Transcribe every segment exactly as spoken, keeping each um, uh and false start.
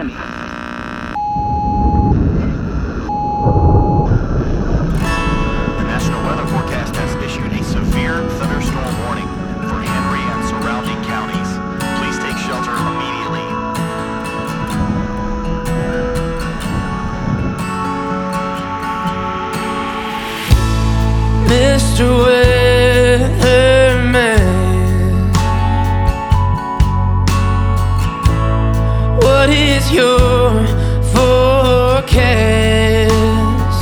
The National Weather Forecast has issued a severe thunderstorm warning for Henry and surrounding counties. Please take shelter immediately. Mister Weatherman, what is your forecast?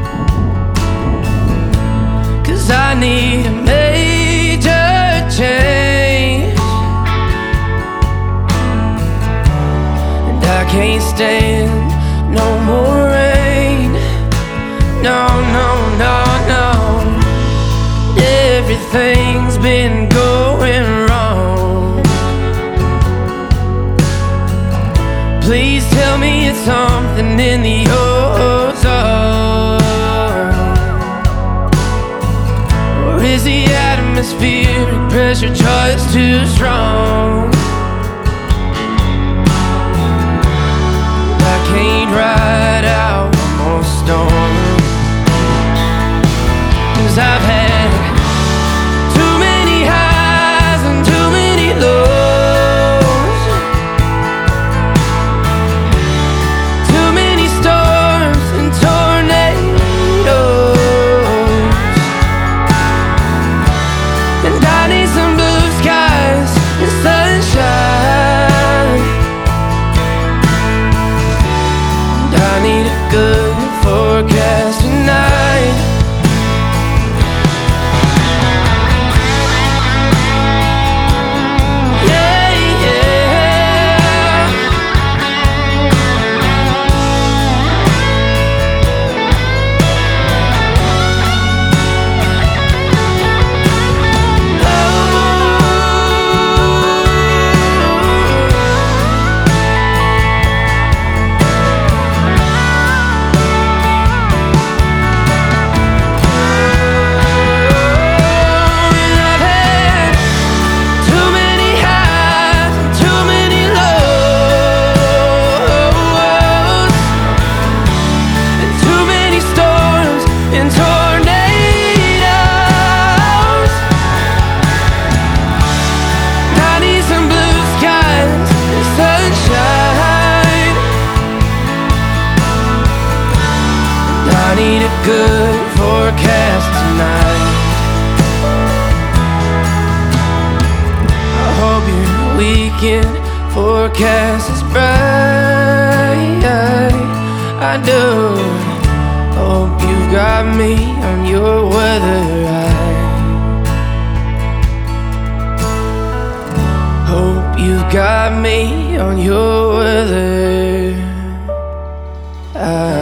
'Cause I need a major change, and I can't stand no more rain. No, no, no, no. Everything's been going wrong. Please tell me it's something in the ozone, or is the atmospheric pressure just too strong? I can't ride out one more storm, 'cause I've had too many highs and too many lows, too many storms and tornadoes, and I need some blue skies and sunshine, and I need a good forecast tonight. I need a good forecast tonight. I hope your weekend forecast is bright. I do. Hope you've got me on your weather eye. Hope you've got me on your weather eye.